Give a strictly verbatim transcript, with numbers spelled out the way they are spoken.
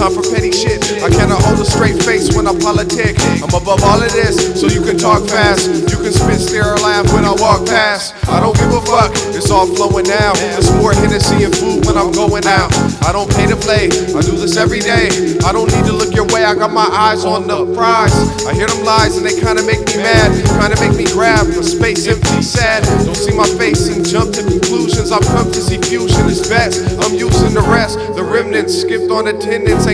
time for petty shit. I cannot hold a straight face when I politic. I'm above all of this, so you can talk fast. You can spit, stare, or laugh when I walk past. I don't give a fuck, it's all flowing now. It's more Hennessy and food when I'm going out. I don't pay to play, I do this every day. I don't need to look your way, I got my eyes on the prize. I hear them lies and they kinda make me mad, kinda make me grab for space, empty, sad. Don't see my face and jump to conclusions. I've come to see fusion is best. I'm using the rest. The remnants skipped on attendance.